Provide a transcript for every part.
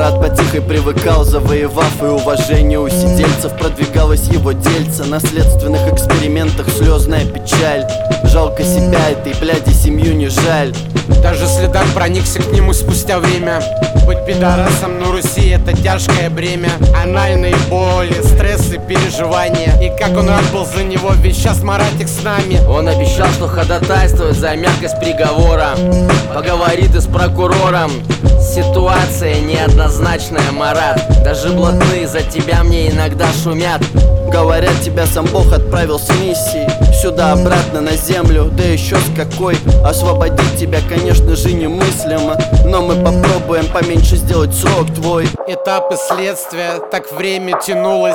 Марат потихо привыкал, завоевав и уважение у сидельцев. Продвигалось его дельце, на следственных экспериментах слезная печаль. Жалко себя этой бляди, семью не жаль. Даже следак проникся к нему спустя время. Быть пидорасом на Руси — это тяжкое бремя. Анальные боли, стрессы, переживания. И как он рад был за него, ведь сейчас Маратик с нами. Он обещал, что ходатайствует за мягкость приговора. Поговорит и с прокурором. Ситуация неоднозначная, Марат. Даже блатные за тебя мне иногда шумят. Говорят, тебя сам Бог отправил с миссией сюда-обратно на землю, да еще с какой. Освободить тебя, конечно же, немыслимо, но мы попробуем поменьше сделать срок твой. Этапы следствия, так время тянулось,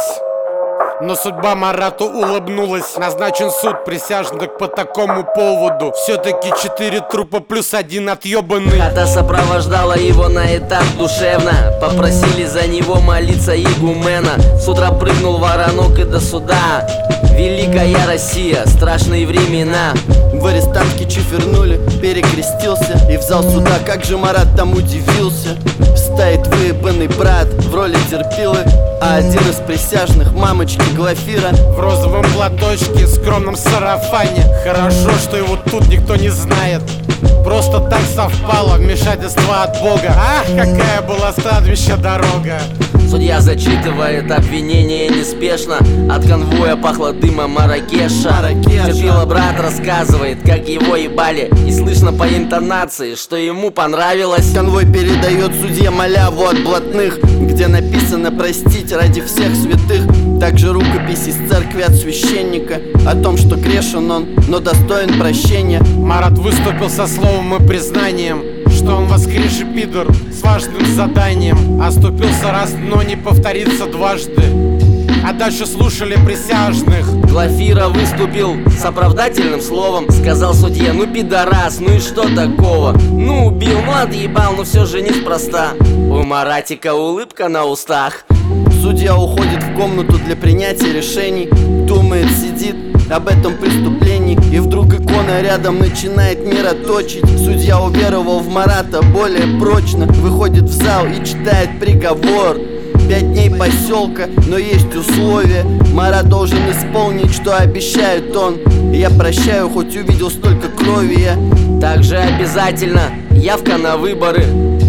но судьба Марату улыбнулась. Назначен суд присяжных по такому поводу. Все-таки 4 трупа плюс 1 отъебанный. Хата сопровождала его на этап душевно. Попросили за него молиться игумена. С утра прыгнул воронок и до суда. Великая Россия, страшные времена. В арестантке чифернули, перекрестился и в зал суда, как же Марат там удивился. Стоит выебанный брат в роли терпилы, а один из присяжных, мамочки Глафира, в розовом платочке, скромном сарафане. Хорошо, что его тут никто не знает. Просто так совпало, вмешательство от Бога. Ах, какая была страдвища дорога. Судья зачитывает обвинение неспешно. От конвоя пахло дымом Маракеша. Терпила брат рассказывает, как его ебали. И слышно по интонации, что ему понравилось. Конвой передает судье маляву от блатных, где написано «простить ради всех святых». Также рукопись из церкви от священника о том, что грешен он, но достоин прощения. Марат выступил со словом и признанием, что он воскресший пидор с важным заданием. Оступился раз, но не повторится дважды. А дальше слушали присяжных. Глафира выступил с оправдательным словом. Сказал судье: ну пидорас, ну и что такого? Ну убил, ну отъебал, но все же неспроста. У Маратика улыбка на устах. Судья уходит в комнату для принятия решений. Думает, сидит об этом преступлении, и вдруг икона рядом начинает мироточить. Судья уверовал в Марата более прочно, выходит в зал и читает приговор. 5 дней поселка, но есть условия. Марат должен исполнить, что обещает он. Я прощаю, хоть увидел столько крови я. Также обязательно явка на выборы.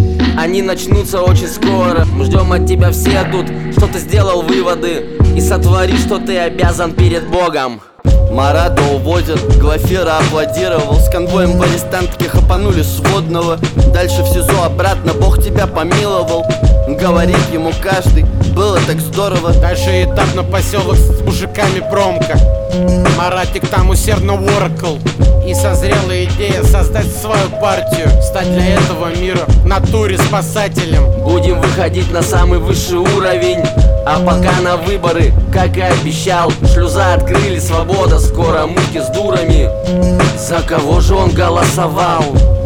Они начнутся очень скоро. Мы ждем от тебя все тут, что ты сделал выводы и сотвори, что ты обязан перед Богом. Марата уводят, Глафира аплодировал. С конвоем в арестантке хапанули сводного. Дальше в СИЗО обратно, Бог тебя помиловал. Говорит ему каждый, было так здорово. Дальше этап на поселок с мужиками промка. Маратик там усердно воркал, и созрела идея создать свою партию, стать для этого мира в натуре спасателем. Будем выходить на самый высший уровень. А пока на выборы, как и обещал, шлюза открыли, свобода, скоро муки с дурами. За кого же он голосовал?